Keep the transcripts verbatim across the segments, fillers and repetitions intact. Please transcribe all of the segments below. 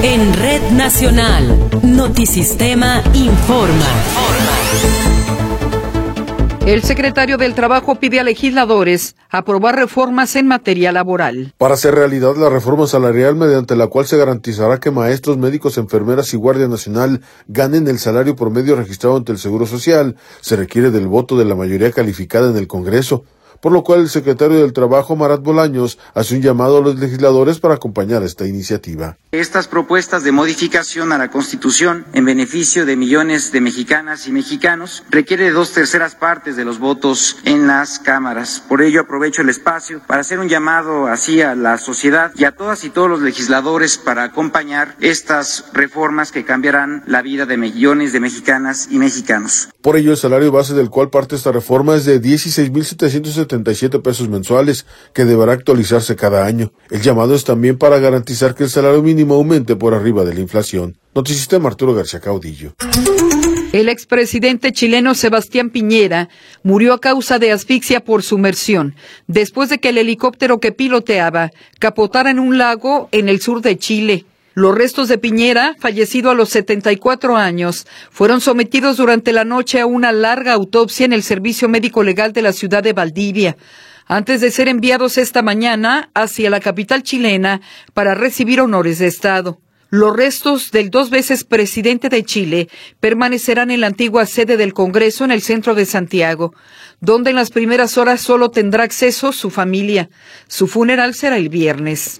En Red Nacional, Notisistema informa. El secretario del Trabajo pide a legisladores aprobar reformas en materia laboral. Para hacer realidad la reforma salarial mediante la cual se garantizará que maestros, médicos, enfermeras y Guardia Nacional ganen el salario promedio registrado ante el Seguro Social, se requiere del voto de la mayoría calificada en el Congreso, por lo cual el secretario del Trabajo, Marat Bolaños, hace un llamado a los legisladores para acompañar esta iniciativa. Estas propuestas de modificación a la Constitución en beneficio de millones de mexicanas y mexicanos requiere de dos terceras partes de los votos en las cámaras. Por ello aprovecho el espacio para hacer un llamado así a la sociedad y a todas y todos los legisladores para acompañar estas reformas que cambiarán la vida de millones de mexicanas y mexicanos. Por ello, el salario base del cual parte esta reforma es de dieciséis mil setecientos setenta y siete pesos mensuales, que deberá actualizarse cada año. El llamado es también para garantizar que el salario mínimo aumente por arriba de la inflación. Notisistema, Arturo García Caudillo. El expresidente chileno Sebastián Piñera murió a causa de asfixia por sumersión, después de que el helicóptero que piloteaba capotara en un lago en el sur de Chile. Los restos de Piñera, fallecido a los setenta y cuatro años, fueron sometidos durante la noche a una larga autopsia en el Servicio Médico Legal de la ciudad de Valdivia, antes de ser enviados esta mañana hacia la capital chilena para recibir honores de Estado. Los restos del dos veces presidente de Chile permanecerán en la antigua sede del Congreso en el centro de Santiago, donde en las primeras horas solo tendrá acceso su familia. Su funeral será el viernes.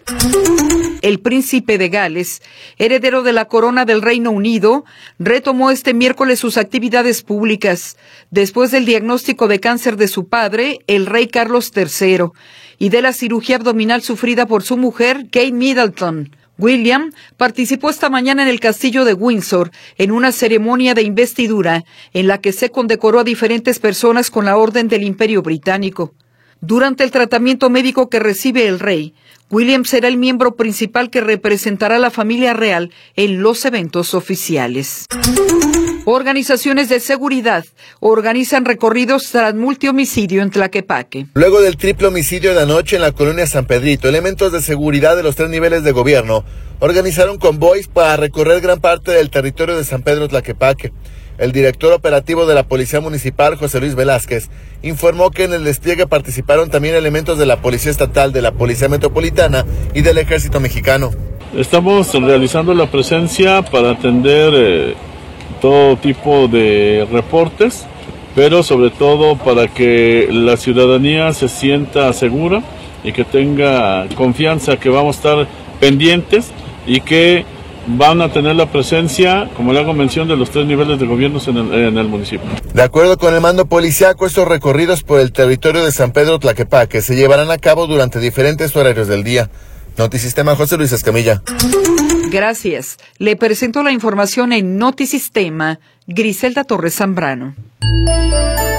El príncipe de Gales, heredero de la corona del Reino Unido, retomó este miércoles sus actividades públicas, después del diagnóstico de cáncer de su padre, el rey Carlos tercero, y de la cirugía abdominal sufrida por su mujer, Kate Middleton. William participó esta mañana en el castillo de Windsor en una ceremonia de investidura en la que se condecoró a diferentes personas con la Orden del Imperio Británico. Durante el tratamiento médico que recibe el rey, William será el miembro principal que representará a la familia real en los eventos oficiales. Organizaciones de seguridad organizan recorridos tras multihomicidio en Tlaquepaque. Luego del triple homicidio de anoche en la colonia San Pedrito, elementos de seguridad de los tres niveles de gobierno organizaron convoys para recorrer gran parte del territorio de San Pedro Tlaquepaque. El director operativo de la Policía Municipal, José Luis Velázquez, informó que en el despliegue participaron también elementos de la Policía Estatal, de la Policía Metropolitana y del Ejército Mexicano. Estamos realizando la presencia para atender eh, todo tipo de reportes, pero sobre todo para que la ciudadanía se sienta segura y que tenga confianza que vamos a estar pendientes y que van a tener la presencia, como le hago mención, de los tres niveles de gobiernos en el, en el municipio. De acuerdo con el mando policiaco, estos recorridos por el territorio de San Pedro Tlaquepaque se llevarán a cabo durante diferentes horarios del día. Notisistema, José Luis Escamilla. Gracias. Le presento la información en Notisistema, Griselda Torres Zambrano.